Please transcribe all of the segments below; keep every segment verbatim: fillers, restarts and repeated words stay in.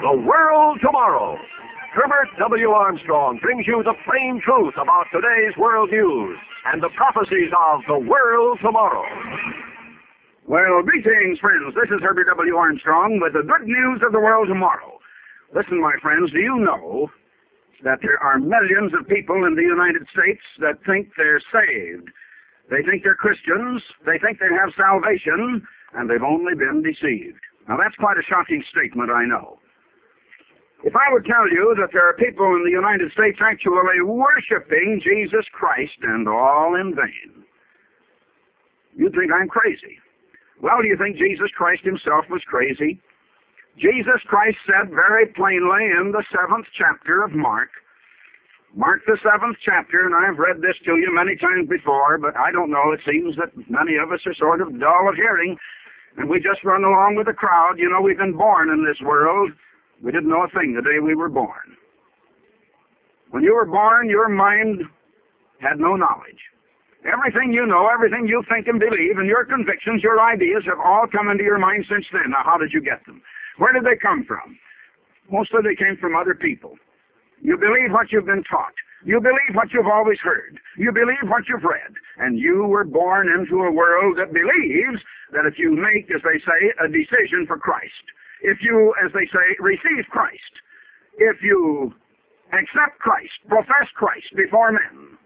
The World Tomorrow. Herbert W. Armstrong brings you the plain truth about today's world news and the prophecies of the world tomorrow. Well, greetings, friends. This is Herbert W. Armstrong with the good news of the world tomorrow. Listen, my friends, do you know that there are millions of people in the United States that think they're saved? They think they're Christians, they think they have salvation, and they've only been deceived. Now, that's quite a shocking statement, I know. If I would tell you that there are people in the United States actually worshiping Jesus Christ, and all in vain, you'd think I'm crazy. Well, do you think Jesus Christ himself was crazy? Jesus Christ said very plainly in the seventh chapter of Mark, Mark the seventh chapter, and I've read this to you many times before, but I don't know, it seems that many of us are sort of dull of hearing, and we just run along with the crowd. You know, we've been born in this world. We didn't know a thing the day we were born. When you were born, your mind had no knowledge. Everything you know, everything you think and believe, and your convictions, your ideas have all come into your mind since then. Now, how did you get them? Where did they come from? Mostly they came from other people. You believe what you've been taught. You believe what you've always heard. You believe what you've read. And you were born into a world that believes that if you make, as they say, a decision for Christ, if you, as they say, receive Christ, if you accept Christ, profess Christ before men,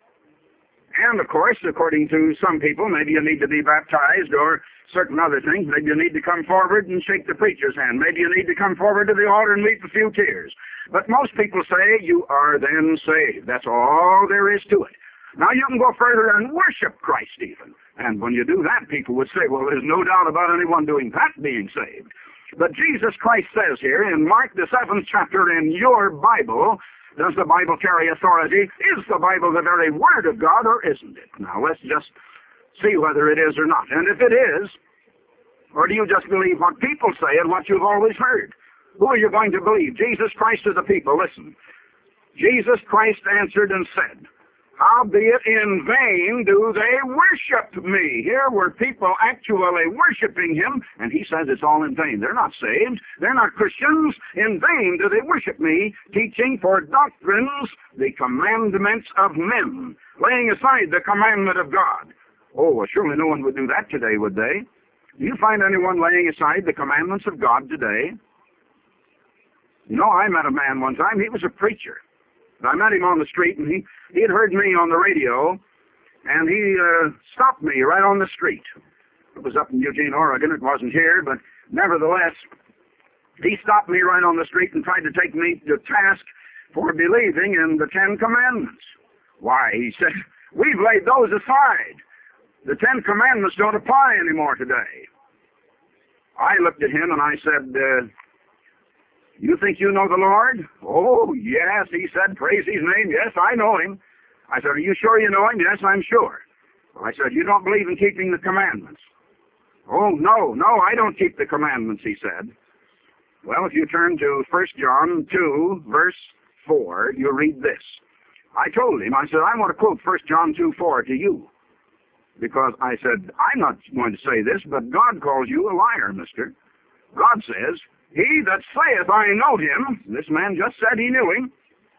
and of course, according to some people, maybe you need to be baptized or certain other things. Maybe you need to come forward and shake the preacher's hand. Maybe you need to come forward to the altar and weep a few tears. But most people say you are then saved. That's all there is to it. Now you can go further and worship Christ even. And when you do that, people would say, well, there's no doubt about anyone doing that being saved. But Jesus Christ says here in Mark the seventh chapter in your Bible, does the Bible carry authority? Is the Bible the very Word of God, or isn't it? Now let's just see whether it is or not. And if it is, or do you just believe what people say and what you've always heard? Who are you going to believe, Jesus Christ or the people? Listen. Jesus Christ answered and said, howbeit in vain do they worship me. Here were people actually worshiping him, and he says it's all in vain. They're not saved. They're not Christians. In vain do they worship me, teaching for doctrines the commandments of men, laying aside the commandment of God. Oh, well, surely no one would do that today, would they? Do you find anyone laying aside the commandments of God today? You know, I met a man one time. He was a preacher. I met him on the street, and he, he had heard me on the radio, and he uh, stopped me right on the street. It was up in Eugene, Oregon. It wasn't here, but nevertheless, he stopped me right on the street and tried to take me to task for believing in the Ten Commandments. Why, he said, we've laid those aside. The Ten Commandments don't apply anymore today. I looked at him and I said, uh, you think you know the Lord? Oh, yes, he said, praise his name. Yes, I know him. I said, are you sure you know him? Yes, I'm sure. Well, I said, you don't believe in keeping the commandments? Oh, no, no, I don't keep the commandments, he said. Well, if you turn to First John two, verse four, you read this. I told him, I said, I want to quote First John two, four to you. Because I said, I'm not going to say this, but God calls you a liar, mister. God says, he that saith, I know him, this man just said he knew him,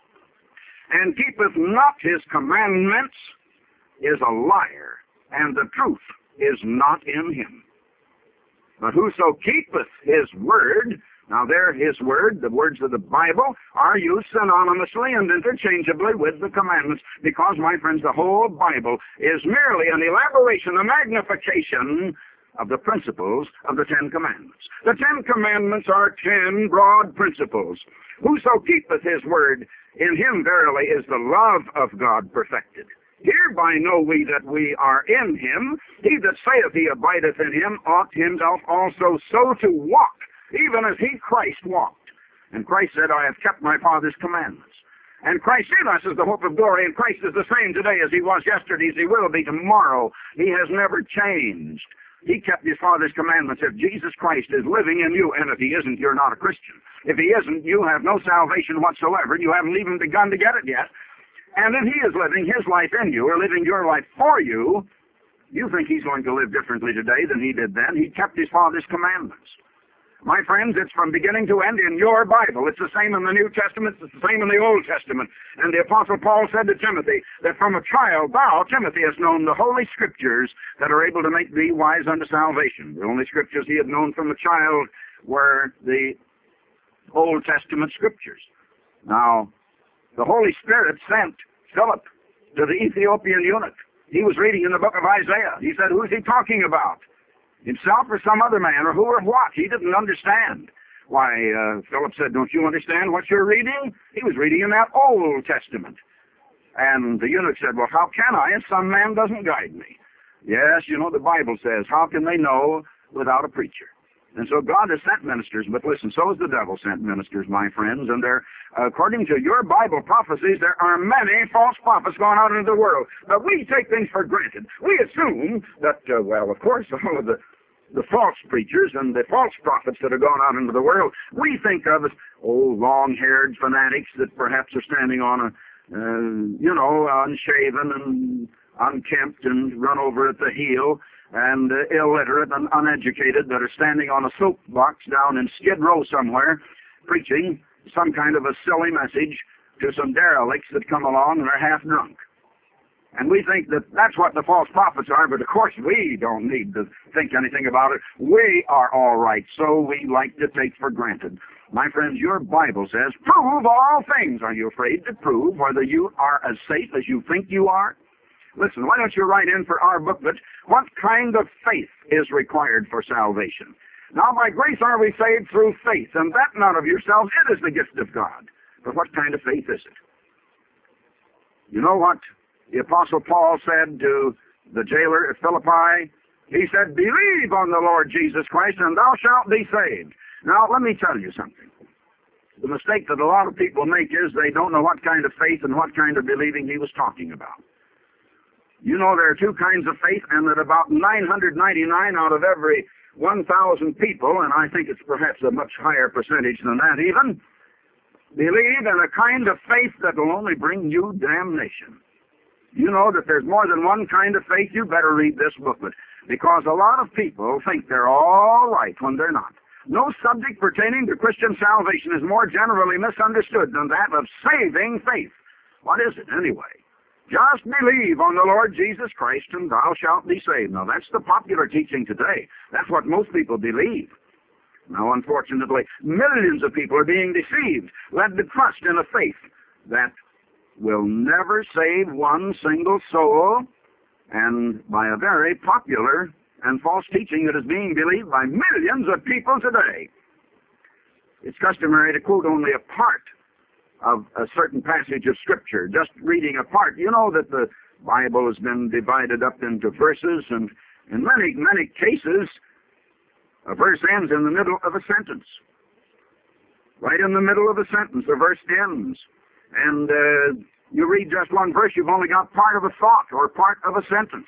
and keepeth not his commandments, is a liar, and the truth is not in him. But whoso keepeth his word, now there his word, the words of the Bible, are used synonymously and interchangeably with the commandments, because, my friends, the whole Bible is merely an elaboration, a magnification of the principles of the Ten Commandments. The Ten Commandments are ten broad principles. Whoso keepeth his word, in him verily is the love of God perfected. Hereby know we that we are in him. He that saith he abideth in him ought himself also so to walk, even as he, Christ, walked. And Christ said, I have kept my Father's commandments. And Christ in us is the hope of glory, and Christ is the same today as he was yesterday, as he will be tomorrow. He has never changed. He kept his Father's commandments. If Jesus Christ is living in you, and if he isn't, you're not a Christian. If he isn't, you have no salvation whatsoever. You haven't even begun to get it yet. And if he is living his life in you, or living your life for you, you think he's going to live differently today than he did then. He kept his Father's commandments. My friends, it's from beginning to end in your Bible. It's the same in the New Testament. It's the same in the Old Testament. And the Apostle Paul said to Timothy that from a child, thou, Timothy, hast known the Holy Scriptures that are able to make thee wise unto salvation. The only Scriptures he had known from a child were the Old Testament Scriptures. Now, the Holy Spirit sent Philip to the Ethiopian eunuch. He was reading in the book of Isaiah. He said, who's he talking about? Himself or some other man, or who or what? He didn't understand. Why, uh, Philip said, don't you understand what you're reading? He was reading in that Old Testament. And the eunuch said, well, how can I if some man doesn't guide me? Yes, you know, the Bible says, how can they know without a preacher? And so God has sent ministers, but listen, so has the devil sent ministers, my friends, and there, according to your Bible prophecies, there are many false prophets going out into the world. But we take things for granted. We assume that, uh, well, of course, all of the, the false preachers and the false prophets that are going out into the world, we think of as, oh, long-haired fanatics that perhaps are standing on a, uh, you know, unshaven and unkempt and run over at the heel, and uh, illiterate and uneducated that are standing on a soapbox down in Skid Row somewhere, preaching some kind of a silly message to some derelicts that come along and are half drunk. And we think that that's what the false prophets are, but of course we don't need to think anything about it. We are all right, so we like to take for granted. My friends, your Bible says, prove all things. Are you afraid to prove whether you are as safe as you think you are? Listen, why don't you write in for our booklet, what kind of faith is required for salvation? Now, by grace are we saved through faith, and that not of yourselves, it is the gift of God. But what kind of faith is it? You know what the Apostle Paul said to the jailer at Philippi? He said, believe on the Lord Jesus Christ, and thou shalt be saved. Now, let me tell you something. The mistake that a lot of people make is they don't know what kind of faith and what kind of believing he was talking about. You know there are two kinds of faith, and that about nine hundred ninety-nine out of every one thousand people, and I think it's perhaps a much higher percentage than that even, believe in a kind of faith that will only bring you damnation. You know that there's more than one kind of faith. You better read this booklet, because a lot of people think they're all right when they're not. No subject pertaining to Christian salvation is more generally misunderstood than that of saving faith. What is it anyway? Just believe on the Lord Jesus Christ, and thou shalt be saved. Now, that's the popular teaching today. That's what most people believe. Now, unfortunately, millions of people are being deceived, led to trust in a faith that will never save one single soul, and by a very popular and false teaching that is being believed by millions of people today. It's customary to quote only a part of a certain passage of Scripture, just reading a part. You know that the Bible has been divided up into verses, and in many, many cases, a verse ends in the middle of a sentence. Right in the middle of a sentence, the verse ends. And uh, you read just one verse, you've only got part of a thought or part of a sentence.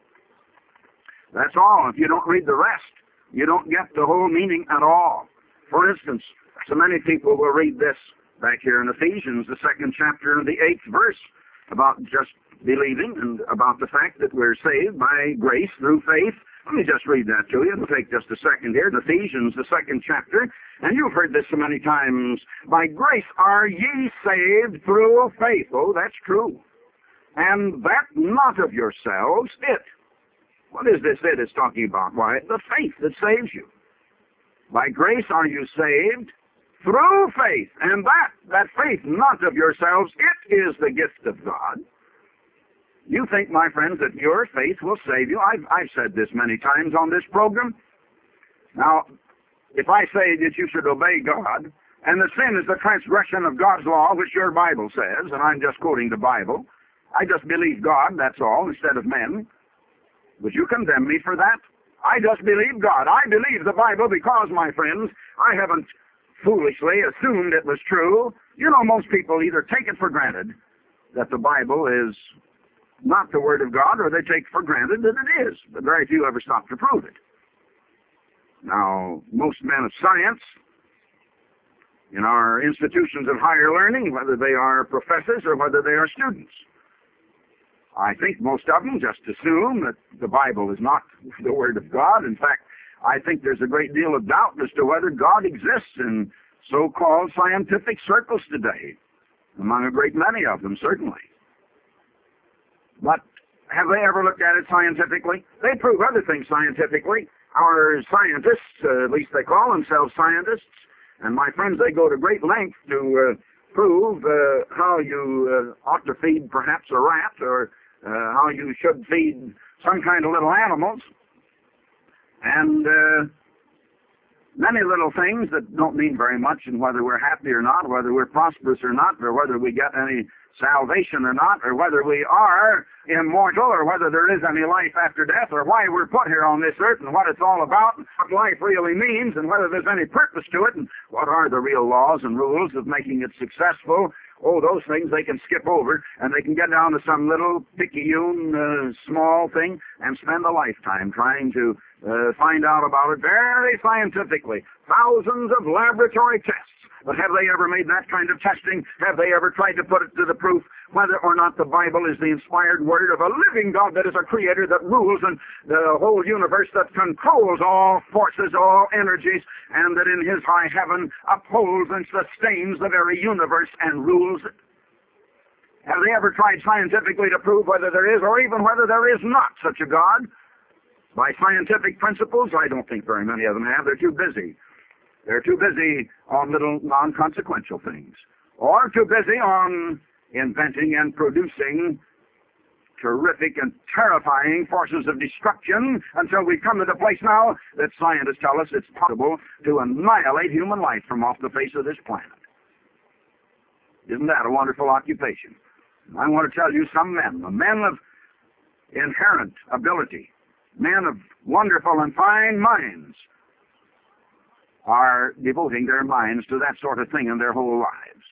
That's all. If you don't read the rest, you don't get the whole meaning at all. For instance, so many people will read this back here in Ephesians, the second chapter and the eighth verse, about just believing and about the fact that we're saved by grace through faith. Let me just read that to you. It'll take just a second here. In Ephesians, the second chapter, and you've heard this so many times. By grace are ye saved through faith. Oh, that's true. And that not of yourselves, it. What is this it is talking about? Why, the faith that saves you. By grace are you saved through faith, and that, that faith not of yourselves, it is the gift of God. You think, my friends, that your faith will save you. I've, I've said this many times on this program. Now, if I say that you should obey God, and the sin is the transgression of God's law, which your Bible says, and I'm just quoting the Bible, I just believe God, that's all, instead of men. Would you condemn me for that? I just believe God. I believe the Bible because, my friends, I haven't foolishly assumed it was true. You know, most people either take it for granted that the Bible is not the Word of God, or they take for granted that it is, but very few ever stop to prove it. Now, most men of science in our institutions of higher learning, whether they are professors or whether they are students, I think most of them just assume that the Bible is not the Word of God. In fact, I think there's a great deal of doubt as to whether God exists in so-called scientific circles today, among a great many of them, certainly. But have they ever looked at it scientifically? They prove other things scientifically. Our scientists, uh, at least they call themselves scientists, and my friends, they go to great length to uh, prove uh, how you uh, ought to feed perhaps a rat, or uh, how you should feed some kind of little animals, and uh, many little things that don't mean very much in whether we're happy or not, whether we're prosperous or not, or whether we get any salvation or not, or whether we are immortal, or whether there is any life after death, or why we're put here on this earth, and what it's all about, and what life really means, and whether there's any purpose to it, and what are the real laws and rules of making it successful. Oh, those things they can skip over, and they can get down to some little picayune uh, small thing and spend a lifetime trying to uh, find out about it very scientifically. Thousands of laboratory tests. But have they ever made that kind of testing? Have they ever tried to put it to the proof whether or not the Bible is the inspired word of a living God that is a creator that rules and the whole universe, that controls all forces, all energies, and that in his high heaven upholds and sustains the very universe and rules it? Have they ever tried scientifically to prove whether there is or even whether there is not such a God? By scientific principles, I don't think very many of them have. They're too busy. They're too busy on little non-consequential things, or too busy on inventing and producing terrific and terrifying forces of destruction, until we come to the place now that scientists tell us it's possible to annihilate human life from off the face of this planet. Isn't that a wonderful occupation? I want to tell you, some men, the men of inherent ability, men of wonderful and fine minds, are devoting their minds to that sort of thing in their whole lives.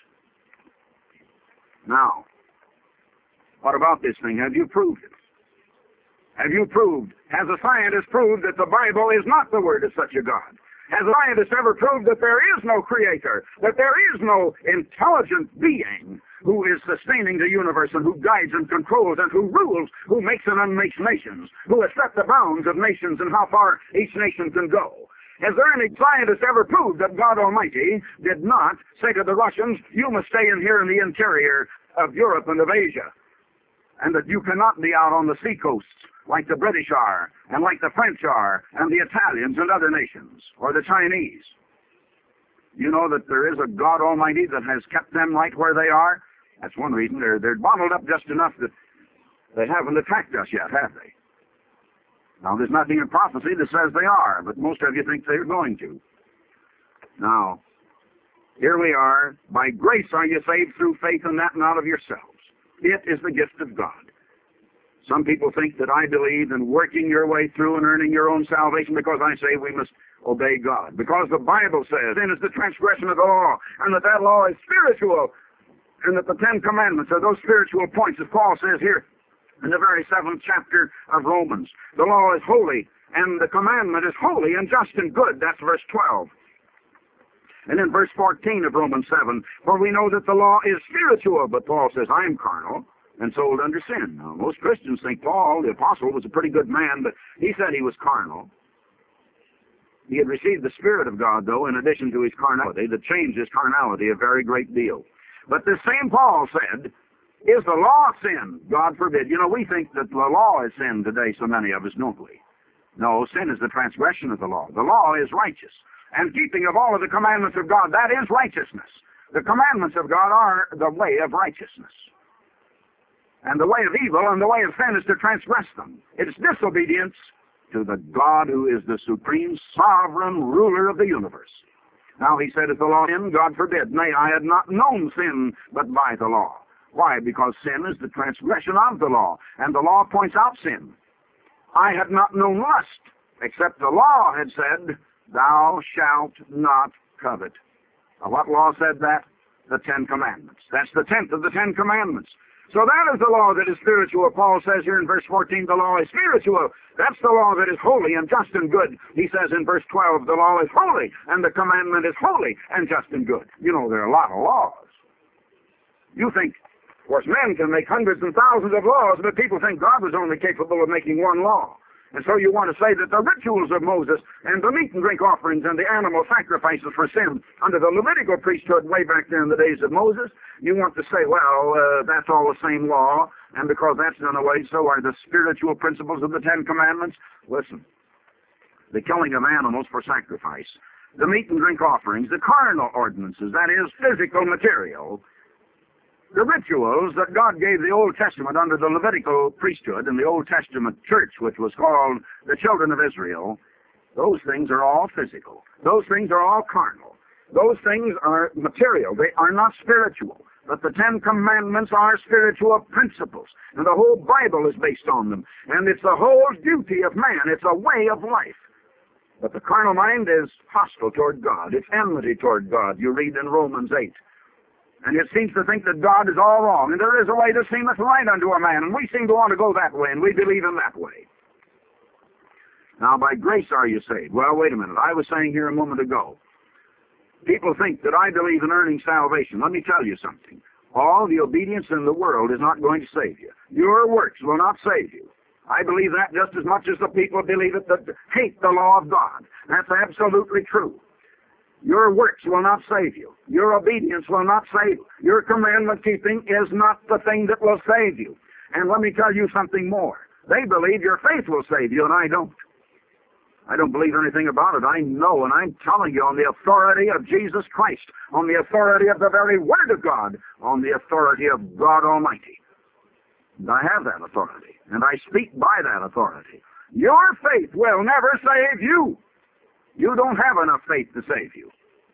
Now, what about this thing? Have you proved it? Have you proved, has a scientist proved that the Bible is not the word of such a God? Has a scientist ever proved that there is no creator, that there is no intelligent being who is sustaining the universe and who guides and controls and who rules, who makes and unmakes nations, who has set the bounds of nations and how far each nation can go? Has there any scientist ever proved that God Almighty did not say to the Russians, you must stay in here in the interior of Europe and of Asia, and that you cannot be out on the seacoasts like the British are, and like the French are, and the Italians and other nations, or the Chinese? You know that there is a God Almighty that has kept them right where they are? That's one reason. They're, they're bottled up just enough that they haven't attacked us yet, have they? Now, there's nothing in prophecy that says they are, but most of you think they're going to. Now, here we are. By grace are you saved through faith, and that not of yourselves. It is the gift of God. Some people think that I believe in working your way through and earning your own salvation because I say we must obey God. Because the Bible says sin is the transgression of the law, and that that law is spiritual, and that the Ten Commandments are those spiritual points, as Paul says here in the very seventh chapter of Romans. The law is holy, and the commandment is holy and just and good. That's verse twelve. And in verse fourteen of Romans seven, for we know that the law is spiritual, but Paul says, I am carnal and sold under sin. Now, most Christians think Paul, the apostle, was a pretty good man, but he said he was carnal. He had received the Spirit of God, though, in addition to his carnality, that changed his carnality a very great deal. But this same Paul said, is the law sin? God forbid. You know, we think that the law is sin today, so many of us, don't we? No, sin is the transgression of the law. The law is righteous. And keeping of all of the commandments of God, that is righteousness. The commandments of God are the way of righteousness. And the way of evil and the way of sin is to transgress them. It's disobedience to the God who is the supreme sovereign ruler of the universe. Now he said, is the law sin? God forbid. Nay, I had not known sin but by the law. Why? Because sin is the transgression of the law, and the law points out sin. I had not known lust, except the law had said, thou shalt not covet. Now, what law said that? The Ten Commandments. That's the tenth of the Ten Commandments. So that is the law that is spiritual. Paul says here in verse fourteen, the law is spiritual. That's the law that is holy and just and good. He says in verse twelve, the law is holy, and the commandment is holy and just and good. You know, there are a lot of laws. You think, of course, men can make hundreds and thousands of laws, but people think God was only capable of making one law. And so you want to say that the rituals of Moses and the meat and drink offerings and the animal sacrifices for sin under the Levitical priesthood way back there in the days of Moses, you want to say, well, uh, that's all the same law, and because that's done away, so are the spiritual principles of the Ten Commandments. Listen, the killing of animals for sacrifice, the meat and drink offerings, the carnal ordinances, that is, physical material, the rituals that God gave the Old Testament under the Levitical priesthood and the Old Testament church, which was called the children of Israel, those things are all physical. Those things are all carnal. Those things are material. They are not spiritual. But the Ten Commandments are spiritual principles, and the whole Bible is based on them. And it's the whole duty of man. It's a way of life. But the carnal mind is hostile toward God. It's enmity toward God. You read in Romans eight. And it seems to think that God is all wrong, and there is a way that seemeth right unto a man, and we seem to want to go that way, and we believe in that way. Now, by grace are you saved. Well, wait a minute. I was saying here a moment ago, people think that I believe in earning salvation. Let me tell you something. All the obedience in the world is not going to save you. Your works will not save you. I believe that just as much as the people believe it that hate the law of God. That's absolutely true. Your works will not save you. Your obedience will not save you. Your commandment keeping is not the thing that will save you. And let me tell you something more. They believe your faith will save you, and I don't. I don't believe anything about it. I know, and I'm telling you on the authority of Jesus Christ, on the authority of the very Word of God, on the authority of God Almighty. And I have that authority, and I speak by that authority. Your faith will never save you. You don't have enough faith to save you.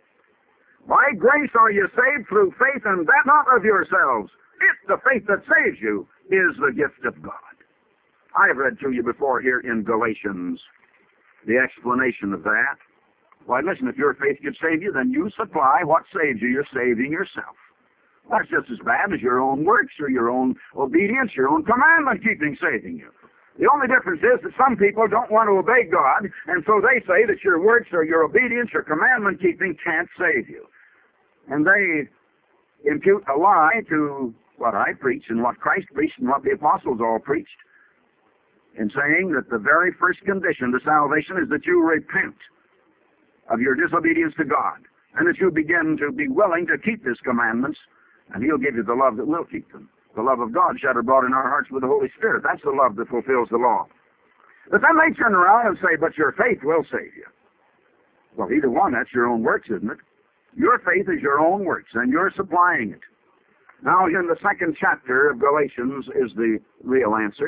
By grace are you saved through faith, and that not of yourselves. If the faith that saves you is the gift of God. I've read to you before here in Galatians the explanation of that. Why, listen, if your faith could save you, then you supply what saves you. You're saving yourself. That's just as bad as your own works or your own obedience, your own commandment-keeping saving you. The only difference is that some people don't want to obey God, and so they say that your works or your obedience or commandment-keeping can't save you. And they impute a lie to what I preach and what Christ preached and what the apostles all preached, in saying that the very first condition to salvation is that you repent of your disobedience to God, and that you begin to be willing to keep His commandments, and He'll give you the love that will keep them. The love of God shed abroad in our hearts with the Holy Spirit. That's the love that fulfills the law. But then they turn around and say, but your faith will save you. Well, either one, that's your own works, isn't it? Your faith is your own works, and you're supplying it. Now, in the second chapter of Galatians is the real answer.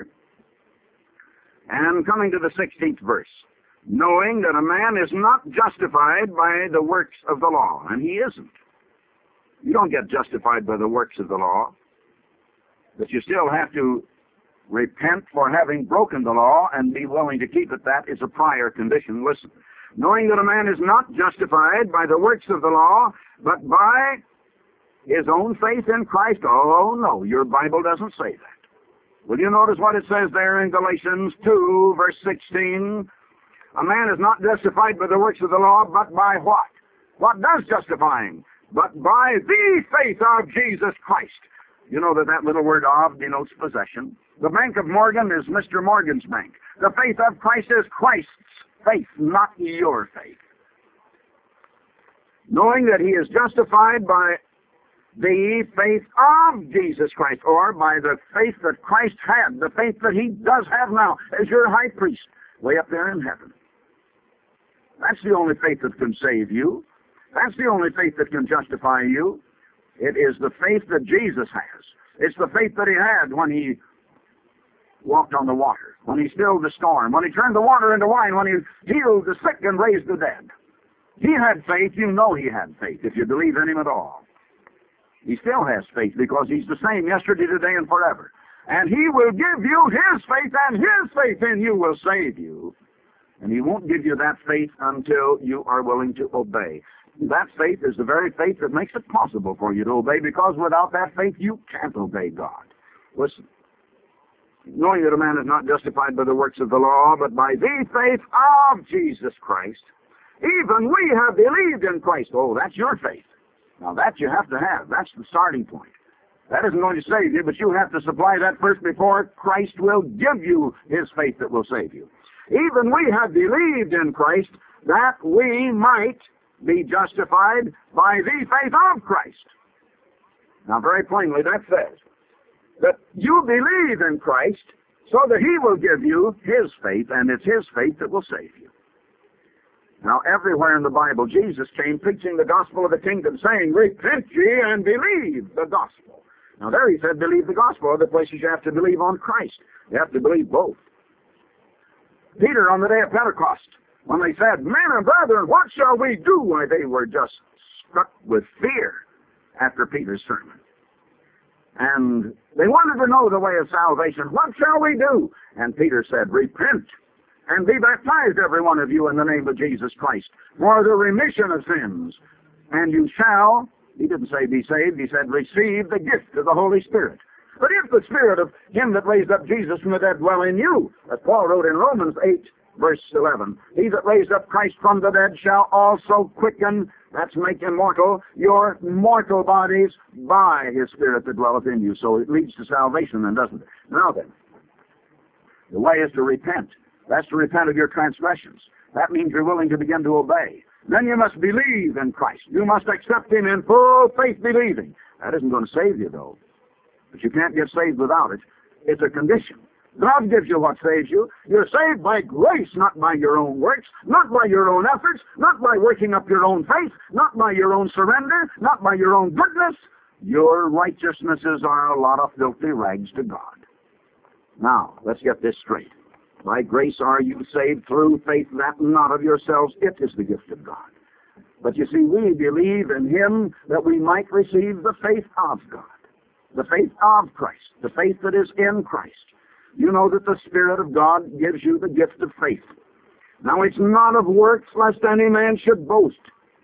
And coming to the sixteenth verse, knowing that a man is not justified by the works of the law, and he isn't. You don't get justified by the works of the law. But you still have to repent for having broken the law and be willing to keep it. That is a prior condition. Listen, knowing that a man is not justified by the works of the law, but by his own faith in Christ. Oh, no, your Bible doesn't say that. Will you notice what it says there in Galatians two, verse sixteen? A man is not justified by the works of the law, but by what? What does justify him? But by the faith of Jesus Christ. You know that that little word of denotes possession. The Bank of Morgan is Mister Morgan's bank. The faith of Christ is Christ's faith, not your faith. Knowing that he is justified by the faith of Jesus Christ, or by the faith that Christ had, the faith that he does have now as your high priest, way up there in heaven. That's the only faith that can save you. That's the only faith that can justify you. It is the faith that Jesus has. It's the faith that he had when he walked on the water, when he stilled the storm, when he turned the water into wine, when he healed the sick and raised the dead. He had faith. You know he had faith if you believe in him at all. He still has faith because he's the same yesterday, today, and forever. And he will give you his faith, and his faith in you will save you. And he won't give you that faith until you are willing to obey. That faith is the very faith that makes it possible for you to obey, because without that faith you can't obey God. Listen, knowing that a man is not justified by the works of the law, but by the faith of Jesus Christ, even we have believed in Christ. Oh, that's your faith. Now that you have to have. That's the starting point. That isn't going to save you, but you have to supply that first before Christ will give you his faith that will save you. even we have believed in Christ, that we might be justified by the faith of Christ. Now, very plainly, that says that you believe in Christ so that He will give you His faith, and it's His faith that will save you. Now, everywhere in the Bible, Jesus came preaching the gospel of the kingdom, saying, repent ye and believe the gospel. Now, there He said, believe the gospel. Other places you have to believe on Christ. You have to believe both. Peter, on the day of Pentecost, when they said, men and brethren, what shall we do? Why, they were just struck with fear after Peter's sermon. And they wanted to know the way of salvation. What shall we do? And Peter said, repent and be baptized, every one of you, in the name of Jesus Christ, for the remission of sins. And you shall, he didn't say be saved, he said receive the gift of the Holy Spirit. But if the Spirit of Him that raised up Jesus from the dead dwell in you, as Paul wrote in Romans eight, verse eleven, he that raised up Christ from the dead shall also quicken, that's make immortal, your mortal bodies by His Spirit that dwelleth in you. So it leads to salvation then, doesn't it? Now then, the way is to repent. That's to repent of your transgressions. That means you're willing to begin to obey. Then you must believe in Christ. You must accept Him in full faith believing. That isn't going to save you, though. But you can't get saved without it. It's a condition. God gives you what saves you. You're saved by grace, not by your own works, not by your own efforts, not by working up your own faith, not by your own surrender, not by your own goodness. Your righteousnesses are a lot of filthy rags to God. Now, let's get this straight. By grace are you saved through faith, that not of yourselves. It is the gift of God. But you see, we believe in Him that we might receive the faith of God. The faith of Christ. The faith that is in Christ. You know that the Spirit of God gives you the gift of faith. Now, it's not of works, lest any man should boast.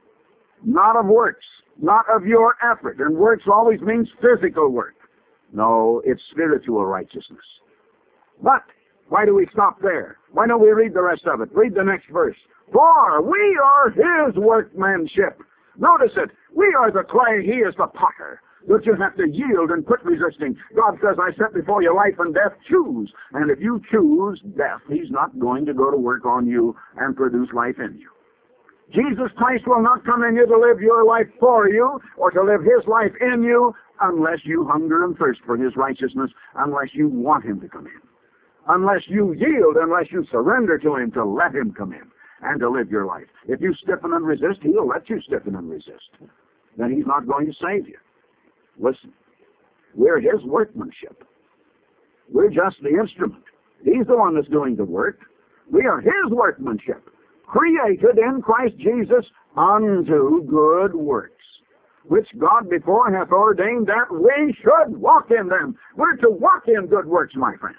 Not of works. Not of your effort. And works always means physical work. No, it's spiritual righteousness. But why do we stop there? Why don't we read the rest of it? Read the next verse. For we are His workmanship. Notice it. We are the clay, He is the potter. That you have to yield and quit resisting. God says, I set before you life and death. Choose. And if you choose death, He's not going to go to work on you and produce life in you. Jesus Christ will not come in you to live your life for you or to live His life in you unless you hunger and thirst for His righteousness, unless you want Him to come in. Unless you yield, unless you surrender to Him to let Him come in and to live your life. If you stiffen and resist, He'll let you stiffen and resist. Then He's not going to save you. Listen, we're His workmanship. We're just the instrument. He's the one that's doing the work. We are His workmanship, created in Christ Jesus unto good works, which God before hath ordained that we should walk in them. We're to walk in good works, my friends.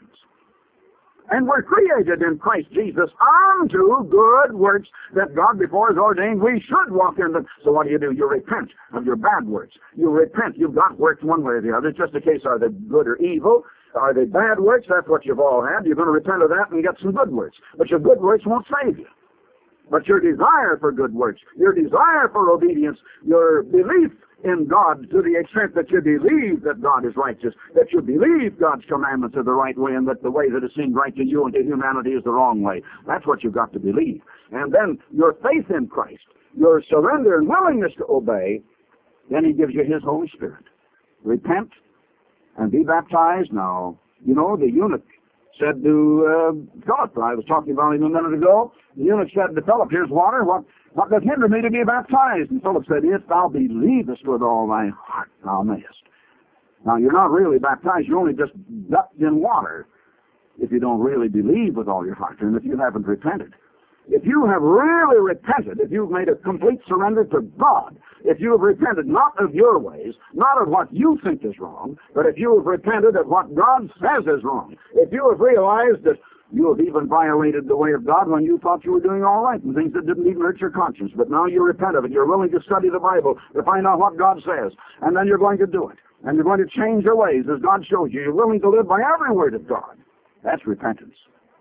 And we're created in Christ Jesus unto good works that God before has ordained we should walk in them. So what do you do? You repent of your bad works. You repent. You've got works one way or the other. It's just a case, are they good or evil? Are they bad works? That's what you've all had. You're going to repent of that and get some good works. But your good works won't save you. But your desire for good works, your desire for obedience, your belief in God to the extent that you believe that God is righteous, that you believe God's commandments are the right way and that the way that is seemed right to you and to humanity is the wrong way. That's what you've got to believe. And then your faith in Christ, your surrender and willingness to obey, then He gives you His Holy Spirit. Repent and be baptized. Now, you know, the eunuch said to uh, Philip, I was talking about him a minute ago, the eunuch said to Philip, here's water, what What does hinder me to be baptized? And Philip said, if thou believest with all thy heart, thou mayest. Now, you're not really baptized. You're only just ducked in water if you don't really believe with all your heart and if you haven't repented. If you have really repented, if you've made a complete surrender to God, if you have repented not of your ways, not of what you think is wrong, but if you have repented of what God says is wrong, if you have realized that you have even violated the way of God when you thought you were doing all right and things that didn't even hurt your conscience. But now you repent of it. You're willing to study the Bible to find out what God says. And then you're going to do it. And you're going to change your ways as God shows you. You're willing to live by every word of God. That's repentance.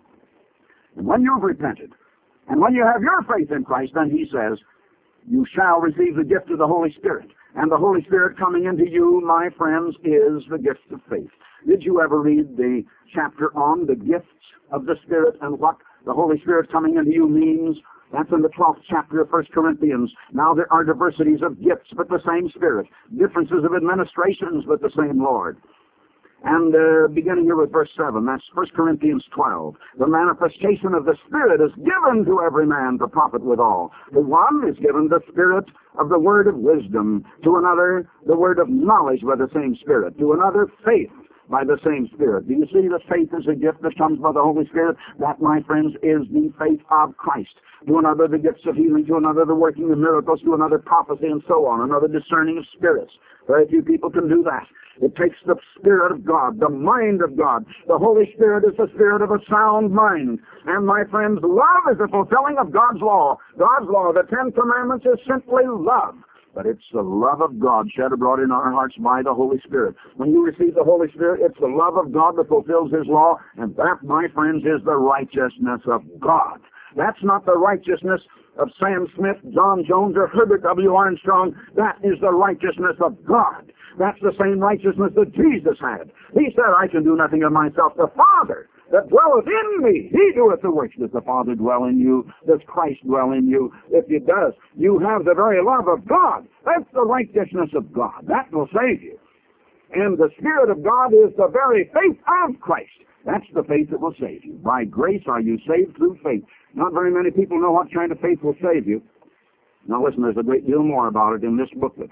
And when you've repented, and when you have your faith in Christ, then He says, you shall receive the gift of the Holy Spirit. And the Holy Spirit coming into you, my friends, is the gift of faith. Did you ever read the chapter on the gifts of the Spirit and what The Holy Spirit coming into you means, that's in the twelfth chapter of First Corinthians. Now there are diversities of gifts, but the same Spirit. Differences of administrations, but the same Lord. And uh, beginning here with verse seven, that's First Corinthians twelve. The manifestation of the Spirit is given to every man to profit withal. To one is given the Spirit of the word of wisdom. To another, the word of knowledge by the same Spirit. To another, faith by the same Spirit. Do you see that faith is a gift that comes by the Holy Spirit? That, my friends, is the faith of Christ. To another, the gifts of healing. To another, the working of miracles. To another, prophecy, and so on. Another, discerning of spirits. Very few people can do that. It takes the Spirit of God, the mind of God. The Holy Spirit is the Spirit of a sound mind. And, my friends, love is the fulfilling of God's law. God's law, the Ten Commandments, is simply love. But it's the love of God shed abroad in our hearts by the Holy Spirit. When you receive the Holy Spirit, it's the love of God that fulfills His law, and that, my friends, is the righteousness of God. That's not the righteousness of Sam Smith, John Jones, or Herbert W. Armstrong. That is the righteousness of God. That's the same righteousness that Jesus had. He said, I can do nothing of myself. The Father that dwelleth in me, He doeth the works. Does the Father dwell in you? Does Christ dwell in you? If He does, you have the very love of God. That's the righteousness of God. That will save you. And the Spirit of God is the very faith of Christ. That's the faith that will save you. By grace are you saved through faith. Not very many people know what kind of faith will save you. Now listen, there's a great deal more about it in this booklet.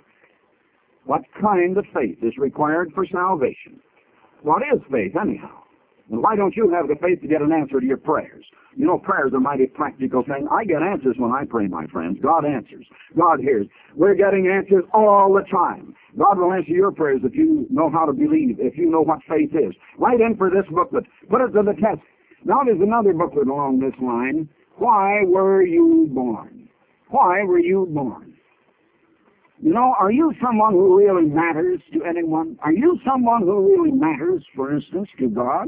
What kind of faith is required for salvation? What is faith, anyhow? And why don't you have the faith to get an answer to your prayers? You know, prayers are a mighty practical thing. I get answers when I pray, my friends. God answers. God hears. We're getting answers all the time. God will answer your prayers if you know how to believe, if you know what faith is. Write in for this booklet. Put it to the test. Now there's another booklet along this line. Why were you born? Why were you born? You know, are you someone who really matters to anyone? Are you someone who really matters, for instance, to God?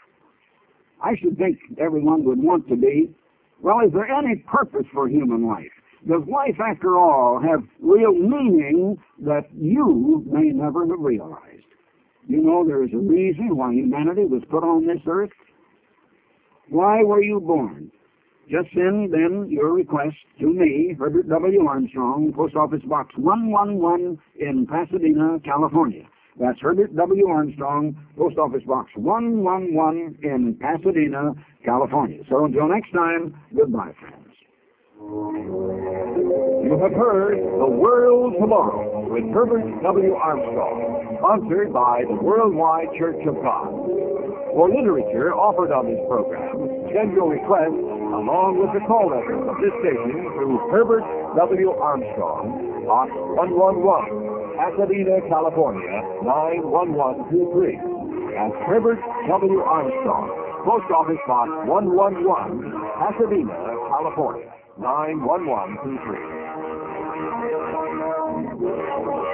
I should think everyone would want to be. Well, is there any purpose for human life? Does life, after all, have real meaning that you may never have realized? You know, there is a reason why humanity was put on this earth. Why were you born? Just send then your request to me, Herbert W. Armstrong, Post Office Box one one one in Pasadena, California. That's Herbert W. Armstrong, Post Office Box one one one in Pasadena, California. So until next time, goodbye, friends. You have heard The World Tomorrow with Herbert W. Armstrong, sponsored by the Worldwide Church of God. For literature offered on this program, send your request along with the call letter of this station to Herbert W. Armstrong, Box one one one, Pasadena, California, nine one one two three. That's Herbert W. Armstrong, Post Office Box one one one, Pasadena, California, nine one one two three.